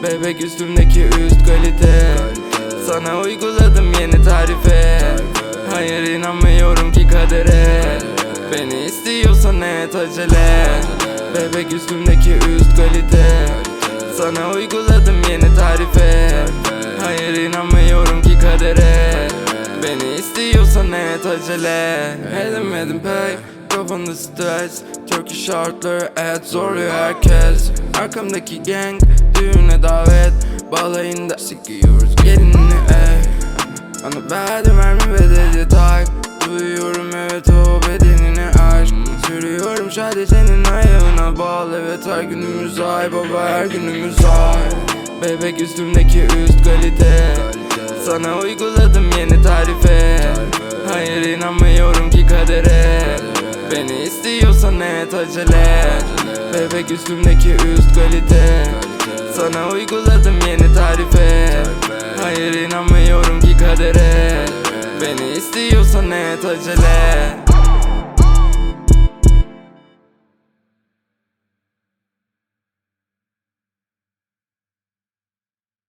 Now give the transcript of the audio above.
Bebek üstümdeki üst kalite, sana uyguladım yeni tarife. Hayır inanmıyorum ki kadere, beni istiyorsan et acele. Bebek üstümdeki üst kalite, sana uyguladım yeni tarife. Hayır inanmıyorum ki kadere, beni istiyorsan et acele. Edemedim pek kafamda stres, Turkish şartları et zorluyor herkes. Arkamdaki gang düğüne davet, balayında sikiyoruz gelinini Bana verdim verme bedeli tak, duyuyorum evet o bedenine aşk. Sürüyorum sadece senin ayağına bağlı, evet her günümüz ay baba her günümüz ay. Bebek üstümdeki üst kalite, sana uyguladım yeni tarife. Hayır inanmıyorum ki kadere, beni istiyorsan et acele. Bebek üstümdeki üst kalite, sana uyguladım yeni tarife. Hayır inanmıyorum ki kadere, beni istiyorsan et acele.